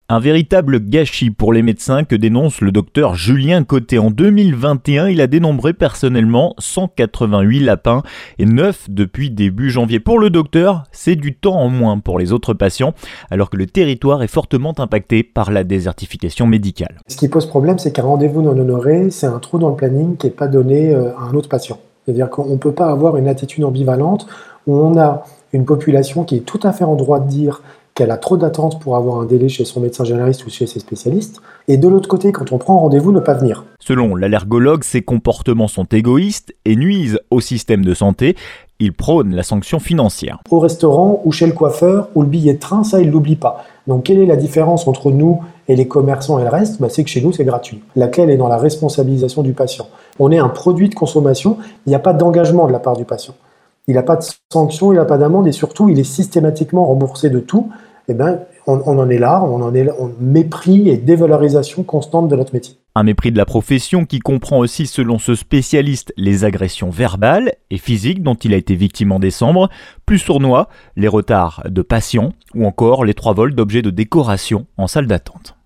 Un véritable gâchis pour les médecins que dénonce le docteur Julien Côté. En 2021, il a dénombré personnellement 188 lapins et 9 depuis début janvier. Pour le docteur, c'est du temps en moins pour les autres patients, alors que le territoire est fortement impacté par la désertification médicale. Ce qui pose problème, c'est qu'un rendez-vous non honoré, c'est un trou dans le planning qui n'est pas donné à un autre patient. C'est-à-dire qu'on ne peut pas avoir une attitude ambivalente où on a une population qui est tout à fait en droit de dire qu'elle a trop d'attentes pour avoir un délai chez son médecin généraliste ou chez ses spécialistes, et de l'autre côté, quand on prend rendez-vous, ne pas venir. Selon l'allergologue, ces comportements sont égoïstes et nuisent au système de santé. Il prône la sanction financière. Au restaurant ou chez le coiffeur ou le billet de train, ça, il ne l'oublie pas. Donc, quelle est la différence entre nous et les commerçants et le reste ? C'est que chez nous, c'est gratuit. La clé, elle est dans la responsabilisation du patient. On est un produit de consommation, il n'y a pas d'engagement de la part du patient. Il n'a pas de sanction, il n'a pas d'amende et surtout, il est systématiquement remboursé de tout. On en est là, on mépris et dévalorisation constante de notre métier. Un mépris de la profession qui comprend aussi, selon ce spécialiste, les agressions verbales et physiques dont il a été victime en décembre, plus sournois, les retards de patients ou encore les 3 vols d'objets de décoration en salle d'attente.